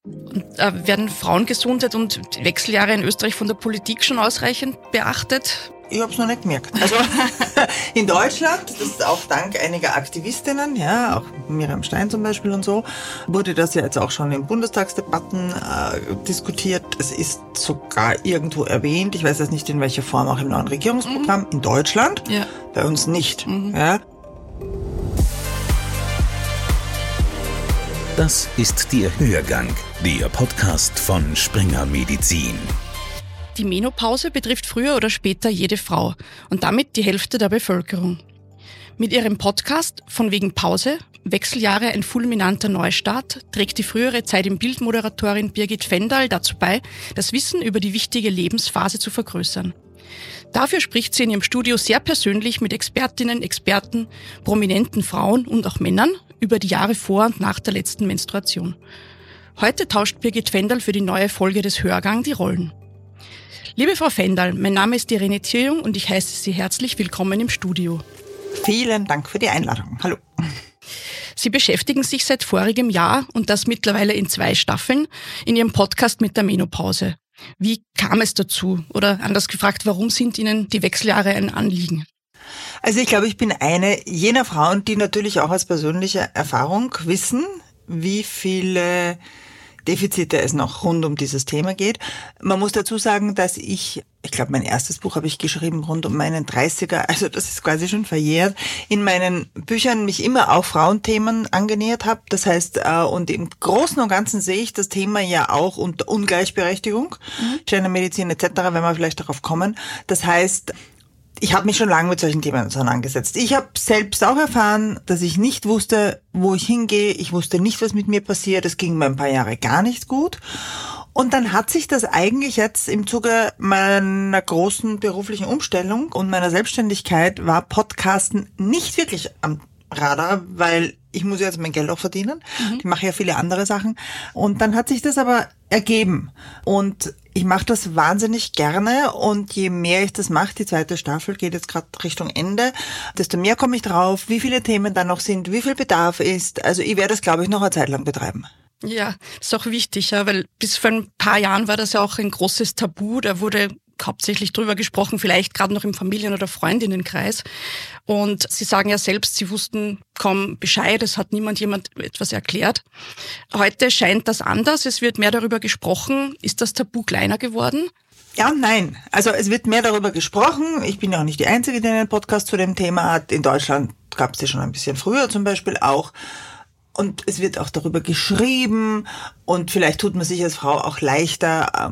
Und, werden Frauengesundheit und Wechseljahre in Österreich von der Politik schon ausreichend beachtet? Ich habe es noch nicht gemerkt. Also in Deutschland, das ist auch dank einiger Aktivistinnen, ja, auch Miriam Stein zum Beispiel und so, wurde das ja jetzt auch schon in Bundestagsdebatten diskutiert. Es ist sogar irgendwo erwähnt, ich weiß jetzt nicht in welcher Form, auch im neuen Regierungsprogramm, in Deutschland, ja. Bei uns nicht. Ja. Das ist der Hörgang, der Podcast von Springer Medizin. Die Menopause betrifft früher oder später jede Frau und damit die Hälfte der Bevölkerung. Mit ihrem Podcast Von wegen Pause, Wechseljahre ein fulminanter Neustart, trägt die frühere Zeit im Bild-Moderatorin Birgit Fendal dazu bei, das Wissen über die wichtige Lebensphase zu vergrößern. Dafür spricht sie in ihrem Studio sehr persönlich mit Expertinnen, Experten, prominenten Frauen und auch Männern über die Jahre vor und nach der letzten Menstruation. Heute tauscht Birgit Fendal für die neue Folge des Hörgang die Rollen. Liebe Frau Fendal, mein Name ist Irene Thierjung und ich heiße Sie herzlich willkommen im Studio. Vielen Dank für die Einladung. Hallo. Sie beschäftigen sich seit vorigem Jahr und das mittlerweile in 2 Staffeln in Ihrem Podcast mit der Menopause. Wie kam es dazu? Oder anders gefragt, warum sind Ihnen die Wechseljahre ein Anliegen? Also ich glaube, ich bin eine jener Frauen, die natürlich auch aus persönlicher Erfahrung wissen, wie viele Defizite es noch rund um dieses Thema geht. Man muss dazu sagen, dass ich glaube, mein erstes Buch habe ich geschrieben rund um meinen 30er, also das ist quasi schon verjährt, in meinen Büchern mich immer auch Frauenthemen angenähert habe. Das heißt, und im Großen und Ganzen sehe ich das Thema ja auch unter Ungleichberechtigung, Gendermedizin etc., wenn wir vielleicht darauf kommen. Das heißt, ich habe mich schon lange mit solchen Themen auseinandergesetzt. Ich habe selbst auch erfahren, dass ich nicht wusste, wo ich hingehe. Ich wusste nicht, was mit mir passiert. Es ging mir ein paar Jahre gar nicht gut. Und dann hat sich das eigentlich jetzt im Zuge meiner großen beruflichen Umstellung und meiner Selbstständigkeit war Podcasten nicht wirklich am Radar, weil ich muss jetzt mein Geld auch verdienen. Ich mache ja viele andere Sachen. Und dann hat sich das aber ergeben. Und ich mache das wahnsinnig gerne und je mehr ich das mache, die 2. Staffel geht jetzt gerade Richtung Ende, desto mehr komme ich drauf, wie viele Themen da noch sind, wie viel Bedarf ist. Also ich werde das, glaube ich, noch eine Zeit lang betreiben. Ja, das ist auch wichtig, ja, weil bis vor ein paar Jahren war das ja auch ein großes Tabu, da wurde hauptsächlich drüber gesprochen, vielleicht gerade noch im Familien- oder Freundinnenkreis. Und Sie sagen ja selbst, Sie wussten kaum Bescheid, es hat jemand etwas erklärt. Heute scheint das anders, es wird mehr darüber gesprochen. Ist das Tabu kleiner geworden? Ja und nein. Also es wird mehr darüber gesprochen. Ich bin ja auch nicht die Einzige, die einen Podcast zu dem Thema hat. In Deutschland gab es ja schon ein bisschen früher zum Beispiel auch. Und es wird auch darüber geschrieben und vielleicht tut man sich als Frau auch leichter,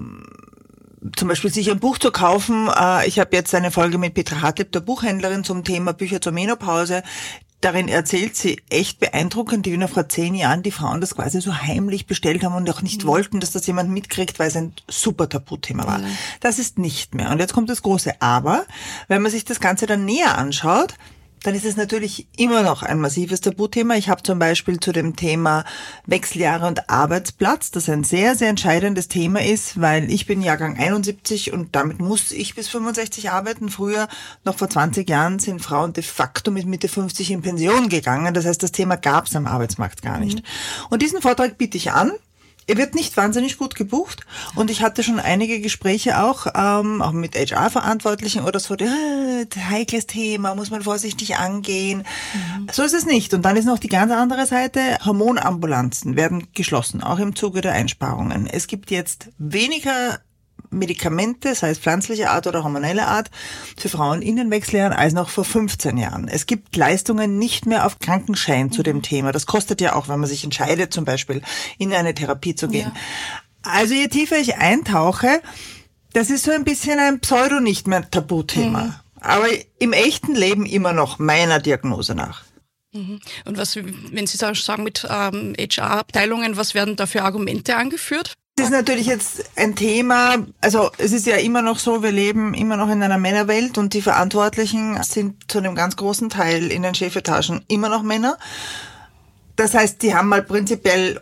zum Beispiel sich ein Buch zu kaufen. Ich habe jetzt eine Folge mit Petra Hartlieb, der Buchhändlerin, zum Thema Bücher zur Menopause. Darin erzählt sie echt beeindruckend, wie noch vor 10 Jahren die Frauen das quasi so heimlich bestellt haben und auch nicht wollten, dass das jemand mitkriegt, weil es ein super Tabuthema war. Das ist nicht mehr. Und jetzt kommt das große Aber. Wenn man sich das Ganze dann näher anschaut, dann ist es natürlich immer noch ein massives Tabuthema. Ich habe zum Beispiel zu dem Thema Wechseljahre und Arbeitsplatz, das ein sehr, sehr entscheidendes Thema ist, weil ich bin Jahrgang 71 und damit muss ich bis 65 arbeiten. Früher, noch vor 20 Jahren, sind Frauen de facto mit Mitte 50 in Pension gegangen. Das heißt, das Thema gab es am Arbeitsmarkt gar nicht. Und diesen Vortrag biete ich an. Er wird nicht wahnsinnig gut gebucht und ich hatte schon einige Gespräche auch mit HR-Verantwortlichen oder so, heikles Thema, muss man vorsichtig angehen. So ist es nicht. Und dann ist noch die ganz andere Seite, Hormonambulanzen werden geschlossen, auch im Zuge der Einsparungen. Es gibt jetzt weniger Medikamente, sei es pflanzlicher Art oder hormonelle Art, für Frauen in den Wechseljahren als noch vor 15 Jahren. Es gibt Leistungen nicht mehr auf Krankenschein zu dem Thema. Das kostet ja auch, wenn man sich entscheidet, zum Beispiel in eine Therapie zu gehen. Ja. Also je tiefer ich eintauche, das ist so ein bisschen ein Pseudo-nicht mehr Tabuthema. Aber im echten Leben immer noch meiner Diagnose nach. Und was, wenn Sie sagen mit HR-Abteilungen, was werden da für Argumente angeführt? Das ist natürlich jetzt ein Thema, also es ist ja immer noch so, wir leben immer noch in einer Männerwelt und die Verantwortlichen sind zu einem ganz großen Teil in den Chefetagen immer noch Männer. Das heißt, die haben mal prinzipiell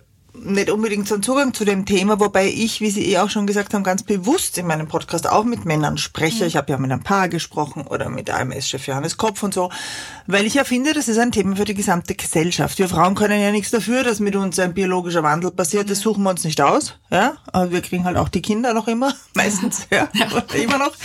nicht unbedingt so einen Zugang zu dem Thema, wobei ich, wie Sie auch schon gesagt haben, ganz bewusst in meinem Podcast auch mit Männern spreche. Ich habe ja mit einem Paar gesprochen oder mit AMS-Chef Johannes Kopf und so, weil ich ja finde, das ist ein Thema für die gesamte Gesellschaft. Wir Frauen können ja nichts dafür, dass mit uns ein biologischer Wandel passiert. Das suchen wir uns nicht aus. Ja, aber wir kriegen halt auch die Kinder noch immer, meistens, ja. Immer noch.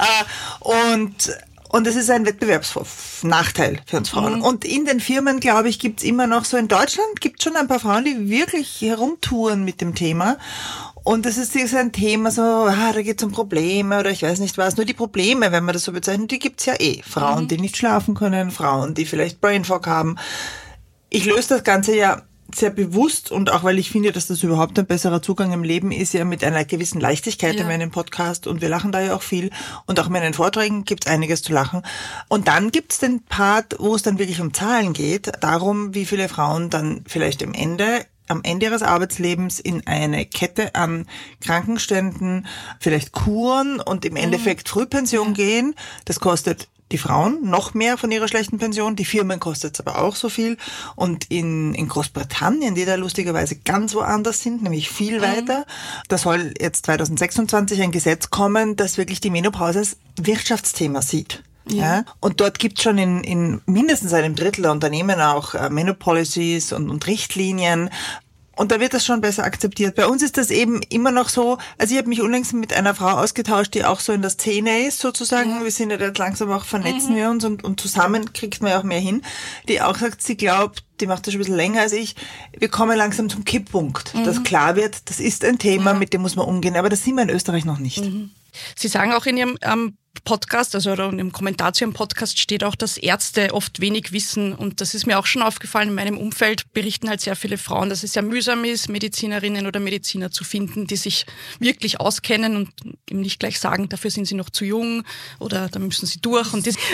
Und es ist ein Wettbewerbsnachteil für uns Frauen. Und in den Firmen, glaube ich, gibt's immer noch so, in Deutschland gibt's schon ein paar Frauen, die wirklich herumtouren mit dem Thema. Und das ist ein Thema so, da geht's um Probleme oder ich weiß nicht was. Nur die Probleme, wenn man das so bezeichnet, die gibt's ja eh. Frauen, die nicht schlafen können, Frauen, die vielleicht Brain Fog haben. Ich löse das Ganze ja sehr bewusst und auch weil ich finde, dass das überhaupt ein besserer Zugang im Leben ist, ja mit einer gewissen Leichtigkeit in meinem Podcast und wir lachen da ja auch viel und auch in meinen Vorträgen gibt's einiges zu lachen. Und dann gibt's den Part, wo es dann wirklich um Zahlen geht, darum, wie viele Frauen dann vielleicht am Ende ihres Arbeitslebens in eine Kette an Krankenständen, vielleicht Kuren und im Endeffekt Frühpension gehen. Das kostet die Frauen noch mehr von ihrer schlechten Pension, die Firmen kostet es aber auch so viel. Und in Großbritannien, die da lustigerweise ganz woanders sind, nämlich viel weiter, da soll jetzt 2026 ein Gesetz kommen, das wirklich die Menopause als Wirtschaftsthema sieht. Ja. Und dort gibt es schon in mindestens einem Drittel der Unternehmen auch Menopolicies und Richtlinien. Und da wird das schon besser akzeptiert. Bei uns ist das eben immer noch so, also ich habe mich unlängst mit einer Frau ausgetauscht, die auch so in der Szene ist sozusagen. Wir sind ja jetzt langsam auch, vernetzen wir uns und zusammen kriegt man ja auch mehr hin. Die auch sagt, sie glaubt, die macht das schon ein bisschen länger als ich, wir kommen langsam zum Kipppunkt, dass klar wird, das ist ein Thema, mit dem muss man umgehen. Aber das sind wir in Österreich noch nicht. Sie sagen auch in Ihrem Podcast, also oder im Kommentar zu Ihrem Podcast steht auch, dass Ärzte oft wenig wissen und das ist mir auch schon aufgefallen. In meinem Umfeld berichten halt sehr viele Frauen, dass es sehr mühsam ist, Medizinerinnen oder Mediziner zu finden, die sich wirklich auskennen und eben nicht gleich sagen, dafür sind sie noch zu jung oder da müssen sie durch.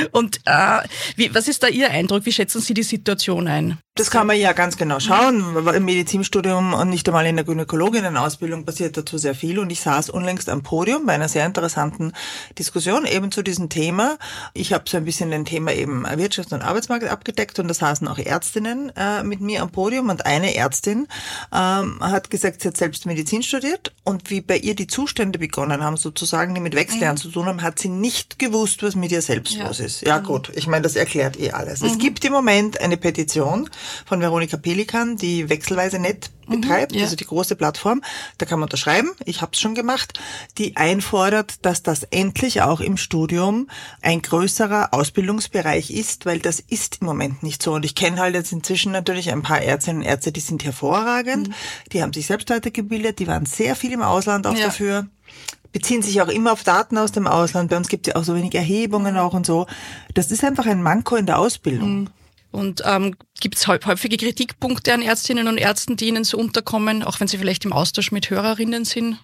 Was ist da Ihr Eindruck? Wie schätzen Sie die Situation ein? Das kann man ja ganz genau schauen. Im Medizinstudium und nicht einmal in der Gynäkologinnenausbildung passiert dazu sehr viel. Und ich saß unlängst am Podium bei einer sehr interessanten Diskussion eben zu diesem Thema. Ich habe so ein bisschen den Thema eben Wirtschaft und Arbeitsmarkt abgedeckt und da saßen auch Ärztinnen mit mir am Podium. Und eine Ärztin hat gesagt, sie hat selbst Medizin studiert und wie bei ihr die Zustände begonnen haben, sozusagen, die mit Wechseljahren zu tun haben, hat sie nicht gewusst, was mit ihr selbst los ist. Ja gut, ich meine, das erklärt eh alles. Es gibt im Moment eine Petition von Veronika Pelikan, die Wechselweise Net betreibt, also die große Plattform. Da kann man unterschreiben, ich habe es schon gemacht, die einfordert, dass das endlich auch im Studium ein größerer Ausbildungsbereich ist, weil das ist im Moment nicht so. Und ich kenne halt jetzt inzwischen natürlich ein paar Ärztinnen und Ärzte, die sind hervorragend, die haben sich selbst weitergebildet, die waren sehr viel im Ausland auch dafür. Beziehen sich auch immer auf Daten aus dem Ausland. Bei uns gibt es ja auch so wenig Erhebungen auch und so. Das ist einfach ein Manko in der Ausbildung. Und gibt es häufige Kritikpunkte an Ärztinnen und Ärzten, die Ihnen so unterkommen, auch wenn Sie vielleicht im Austausch mit Hörerinnen sind?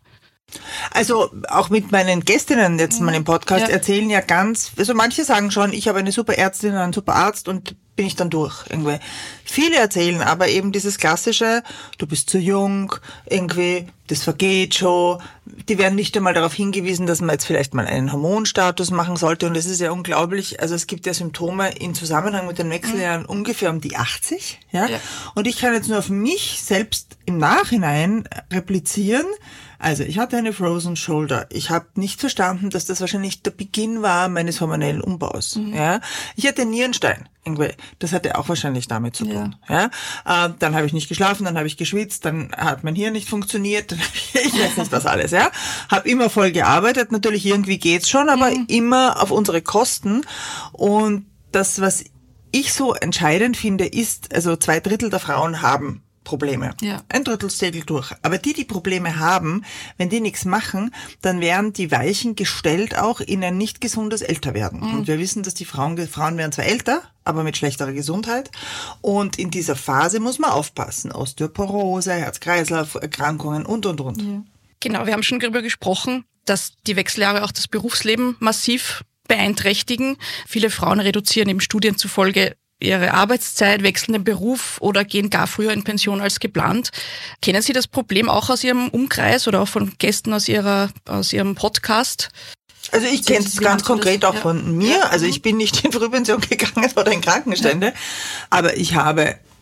Also auch mit meinen Gästinnen jetzt mal im Podcast erzählen ja also manche sagen schon, ich habe eine super Ärztin, einen super Arzt und bin ich dann durch irgendwie. Viele erzählen aber eben dieses klassische, du bist zu jung, irgendwie, das vergeht schon. Die werden nicht einmal darauf hingewiesen, dass man jetzt vielleicht mal einen Hormonstatus machen sollte und das ist ja unglaublich. Also es gibt ja Symptome in Zusammenhang mit den Wechseljahren ungefähr um die 80. Ja? Und ich kann jetzt nur auf mich selbst im Nachhinein replizieren. Also ich hatte eine Frozen Shoulder. Ich habe nicht verstanden, dass das wahrscheinlich der Beginn war meines hormonellen Umbaus. Ja, ich hatte Nierenstein. Das hatte auch wahrscheinlich damit zu tun. Ja, dann habe ich nicht geschlafen, dann habe ich geschwitzt, dann hat mein Hirn nicht funktioniert. Ich weiß nicht was alles. Ja, habe immer voll gearbeitet. Natürlich irgendwie geht's schon, aber immer auf unsere Kosten. Und das, was ich so entscheidend finde, ist, also 2/3 der Frauen haben Probleme. Ja. 1/3 segelt durch. Aber die Probleme haben, wenn die nichts machen, dann werden die Weichen gestellt auch in ein nicht gesundes Älterwerden. Und wir wissen, dass die Frauen werden zwar älter, aber mit schlechterer Gesundheit. Und in dieser Phase muss man aufpassen. Osteoporose, Herz-Kreislauf-Erkrankungen und. Ja. Genau, wir haben schon darüber gesprochen, dass die Wechseljahre auch das Berufsleben massiv beeinträchtigen. Viele Frauen reduzieren eben Studien zufolge ihre Arbeitszeit, wechseln den Beruf oder gehen gar früher in Pension als geplant. Kennen Sie das Problem auch aus Ihrem Umkreis oder auch von Gästen aus Ihrem Podcast? Also ich kenne es ganz konkret auch von mir. Also ich bin nicht in Frühpension gegangen oder in Krankenstände, aber ich habe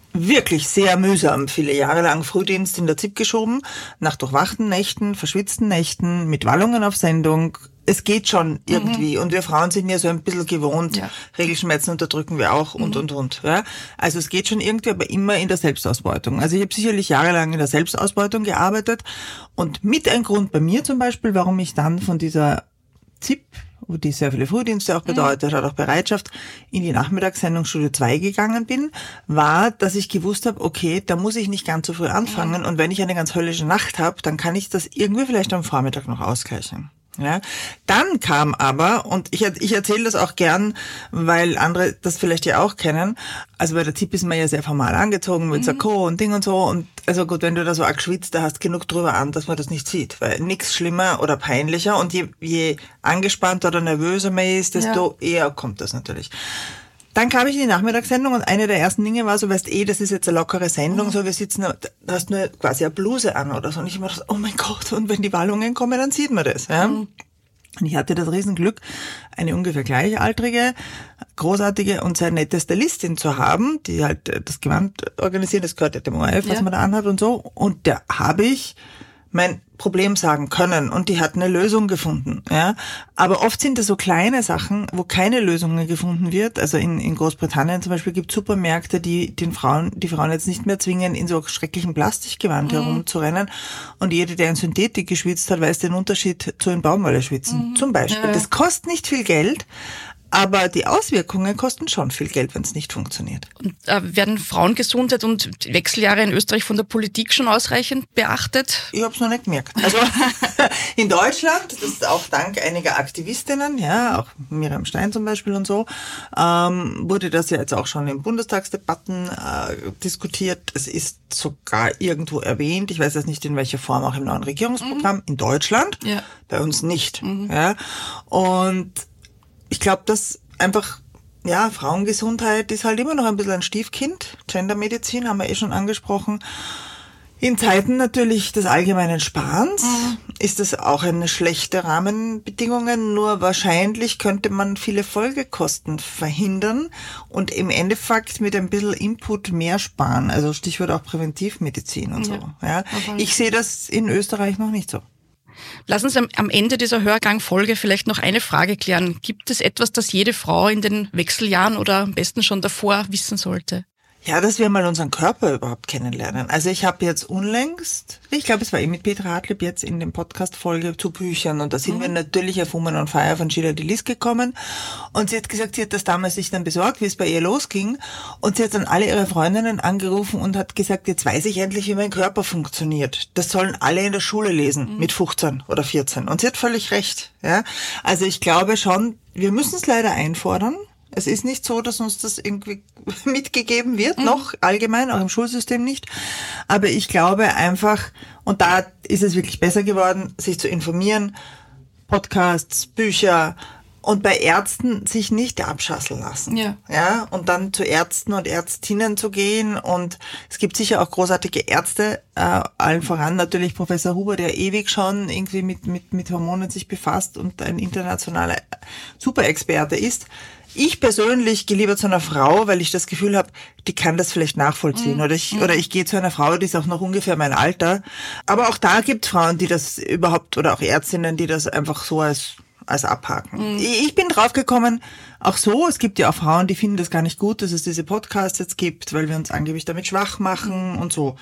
wirklich sehr mühsam viele Jahre lang Frühdienst in der ZIP geschoben, nach durchwachten Nächten, verschwitzten Nächten, mit Wallungen auf Sendung. Es geht schon irgendwie. Und wir Frauen sind ja so ein bisschen gewohnt. Regelschmerzen unterdrücken wir auch und. Ja? Also es geht schon irgendwie, aber immer in der Selbstausbeutung. Also ich habe sicherlich jahrelang in der Selbstausbeutung gearbeitet. Und mit ein Grund bei mir zum Beispiel, warum ich dann von dieser ZIP, wo die sehr viele Frühdienste auch bedeutet hat, auch Bereitschaft, in die Nachmittagssendung Studio 2 gegangen bin, war, dass ich gewusst habe, okay, da muss ich nicht ganz so früh anfangen. Und wenn ich eine ganz höllische Nacht habe, dann kann ich das irgendwie vielleicht am Vormittag noch ausgleichen. Ja, dann kam aber, und ich erzähle das auch gern, weil andere das vielleicht ja auch kennen, also bei der ZIP ist man ja sehr formal angezogen mit Sakko und Ding und so, und also gut, wenn du da so arg schwitzt, da hast genug drüber an, dass man das nicht sieht, weil nichts schlimmer oder peinlicher, und je angespannter oder nervöser man ist, desto eher kommt das natürlich. Dann kam ich in die Nachmittagssendung und eine der ersten Dinge war so, weißt das ist jetzt eine lockere Sendung, so wir sitzen, da hast nur quasi eine Bluse an oder so, und ich immer so, oh mein Gott, und wenn die Wallungen kommen, dann sieht man das, ja. Und ich hatte das Riesenglück, eine ungefähr gleichaltrige, großartige und sehr nette Stylistin zu haben, die halt das Gewand organisiert, das gehört ja dem ORF, was man da anhat und so, und da habe ich mein Problem sagen können, und die hat eine Lösung gefunden, ja. Aber oft sind das so kleine Sachen, wo keine Lösung gefunden wird. Also in Großbritannien zum Beispiel gibt es Supermärkte, die die Frauen jetzt nicht mehr zwingen, in so schrecklichen Plastikgewand herumzurennen. Und jeder, der in Synthetik geschwitzt hat, weiß den Unterschied zu in Baumwolle schwitzen. Zum Beispiel. Ja. Das kostet nicht viel Geld, aber die Auswirkungen kosten schon viel Geld, wenn es nicht funktioniert. Und werden Frauengesundheit und Wechseljahre in Österreich von der Politik schon ausreichend beachtet? Ich habe es noch nicht gemerkt. Also in Deutschland, das ist auch dank einiger Aktivistinnen, ja, auch Miriam Stein zum Beispiel und so, wurde das ja jetzt auch schon in Bundestagsdebatten diskutiert. Es ist sogar irgendwo erwähnt, ich weiß jetzt nicht in welcher Form, auch im neuen Regierungsprogramm, in Deutschland, bei uns nicht. Ja. Und ich glaube, dass einfach, ja, Frauengesundheit ist halt immer noch ein bisschen ein Stiefkind. Gendermedizin haben wir schon angesprochen. In Zeiten natürlich des allgemeinen Sparens ist das auch eine schlechte Rahmenbedingungen. Nur wahrscheinlich könnte man viele Folgekosten verhindern und im Endeffekt mit ein bisschen Input mehr sparen. Also Stichwort auch Präventivmedizin und so. Ja. Ich sehe das in Österreich noch nicht so. Lass uns am Ende dieser Hörgang-Folge vielleicht noch eine Frage klären. Gibt es etwas, das jede Frau in den Wechseljahren oder am besten schon davor wissen sollte? Ja, dass wir mal unseren Körper überhaupt kennenlernen. Also ich habe jetzt unlängst, ich glaube, es war mit Petra Hartlieb jetzt in dem Podcast-Folge zu Büchern, und da sind wir natürlich auf Woman on Fire von Sheila Delis gekommen, und sie hat gesagt, sie hat das damals sich dann besorgt, wie es bei ihr losging, und sie hat dann alle ihre Freundinnen angerufen und hat gesagt, jetzt weiß ich endlich, wie mein Körper funktioniert. Das sollen alle in der Schule lesen, mit 15 oder 14. Und sie hat völlig recht. Ja, also ich glaube schon, wir müssen es leider einfordern. Es ist nicht so, dass uns das irgendwie mitgegeben wird, noch allgemein, auch im Schulsystem nicht. Aber ich glaube einfach, und da ist es wirklich besser geworden, sich zu informieren, Podcasts, Bücher, und bei Ärzten sich nicht abschasseln lassen. Ja, und dann zu Ärzten und Ärztinnen zu gehen. Und es gibt sicher auch großartige Ärzte, allen voran natürlich Professor Huber, der ewig schon irgendwie mit Hormonen sich befasst und ein internationaler Superexperte ist. Ich persönlich gehe lieber zu einer Frau, weil ich das Gefühl habe, die kann das vielleicht nachvollziehen. Oder ich gehe zu einer Frau, die ist auch noch ungefähr mein Alter. Aber auch da gibt es Frauen, die das überhaupt, oder auch Ärztinnen, die das einfach so als abhaken. Ich bin draufgekommen, auch so, es gibt ja auch Frauen, die finden das gar nicht gut, dass es diese Podcasts jetzt gibt, weil wir uns angeblich damit schwach machen und so.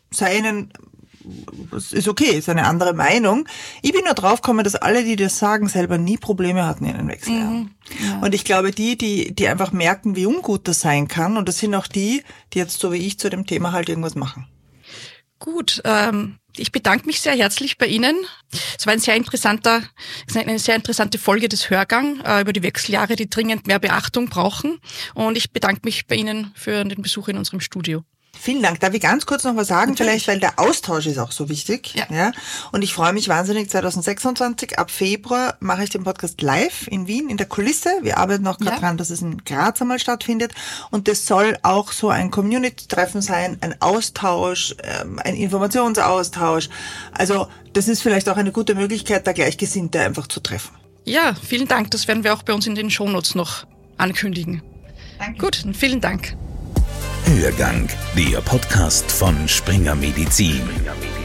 Das ist okay, ist eine andere Meinung. Ich bin nur draufgekommen, dass alle, die das sagen, selber nie Probleme hatten in den Wechseljahren. Ja. Und ich glaube, die einfach merken, wie ungut das sein kann, und das sind auch die jetzt so wie ich zu dem Thema halt irgendwas machen. Gut, ich bedanke mich sehr herzlich bei Ihnen. Es war eine sehr interessante Folge des Hörgang über die Wechseljahre, die dringend mehr Beachtung brauchen. Und ich bedanke mich bei Ihnen für den Besuch in unserem Studio. Vielen Dank. Darf ich ganz kurz noch was sagen? Natürlich. Vielleicht, weil der Austausch ist auch so wichtig. Ja. Und ich freue mich wahnsinnig. 2026, ab Februar, mache ich den Podcast live in Wien, in der Kulisse. Wir arbeiten noch gerade dran, dass es in Graz einmal stattfindet. Und das soll auch so ein Community-Treffen sein, ein Austausch, ein Informationsaustausch. Also das ist vielleicht auch eine gute Möglichkeit, da Gleichgesinnte einfach zu treffen. Ja, vielen Dank. Das werden wir auch bei uns in den Shownotes noch ankündigen. Danke. Gut, vielen Dank. Hörgang, der Podcast von Springer Medizin.